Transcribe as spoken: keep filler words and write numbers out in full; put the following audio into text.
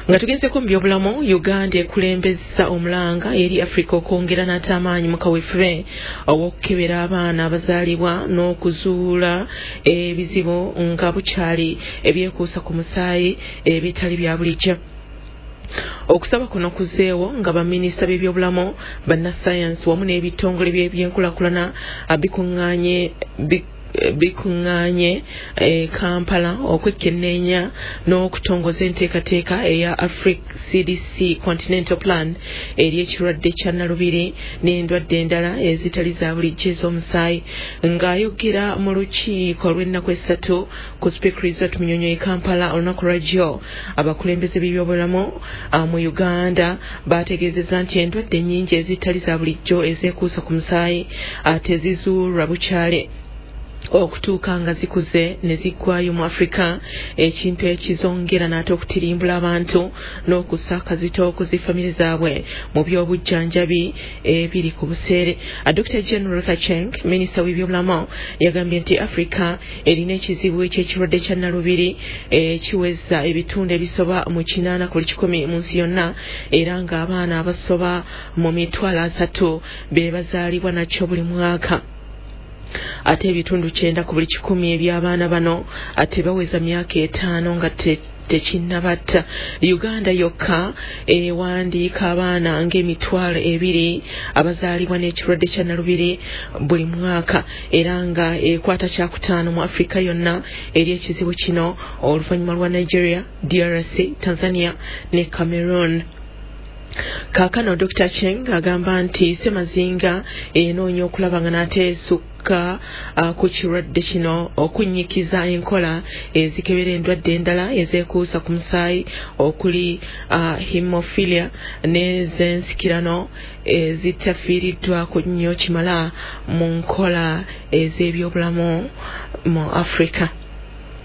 nga tugenzeko mu byobulamu Uganda ekulembeza omulanga eri Africa okwongera n'ate amaanyi mu kaweefube ow'okukebera abaana abazaalibwa n'okuzuula ebizibu nga bukyali ebyekuusa ku musaayi ebitali bya bulijjo. Okusaba kuno kuzeewo nga baminisita b'ebyobulamu bannasayansi wamu n'ebitongole by'ebyenkulaakulana bikuŋŋaanye bikuŋŋaanye e Kampala okwekenneenya n'okutongoza enteekateeka eya Africa C D C Continental Plan eri ekirwadde kya Nalubiri n'endwadde endala ezitali za bulijjo ez'omusaayi. Ng'ayogera mu lukiiko lw'ennaku essatu ku Speaker Resort Munyonyo e Kampala olunaku lwajjo, abakulembeze b'ebyobulamu mu Uganda baategeezezza nti endwadde nnyingi ezitali za bulijjo ezeekuusa ku musaayi ate zizuulwa bukyale okutuuka nga zikuze ne ziggwayo mu Africa, ekintu ekizongera n'ate okutirimbula abantu n'okussa akazito okuzifamire zaabwe mu by'obujjanjabi ebiri ku buseere. Doctor General Luther Cheng, minisita w'ebyobulamu, yagambye nti Africa erina ekizibu eky'ekirwadde kya Nalubiri ekiweza ebitundu ebisoba mu kinaana ku kikumi mu nsi yonna, era ng'abaana abasoba mu mitwalo asatu be bazaalibwa nakyo buli mwaka. Ate ebitundu kyenda ku buli kikumi eby'abaana bano ate baweza myaka etaano nga tekinnabatta. Uganda yokka ewandiika abaana ng'emitwalo ebiri abazaalibwa n'ekirwadde kya Nalubiri buli mwaka, era nga ekwata kyakutaano mu Africa yonna eri ekizibu kino oluvannyuma lwa Nigeria, D R C, Tanzania ne Cameroon. Kaakano Doctor Cheng agamba nti Ssemazinga enoonya okulaba nga n'ate esukka uh, ku kirwadde kino okunnyikiza enkola ezikebera endwadde endala ezeekuusa ku musaayi okuli uh, hemophilia n'ez'ensikirano ezitafiiriddwako nnyo kimala mu nkola ez'ebyobulamu mu Africa.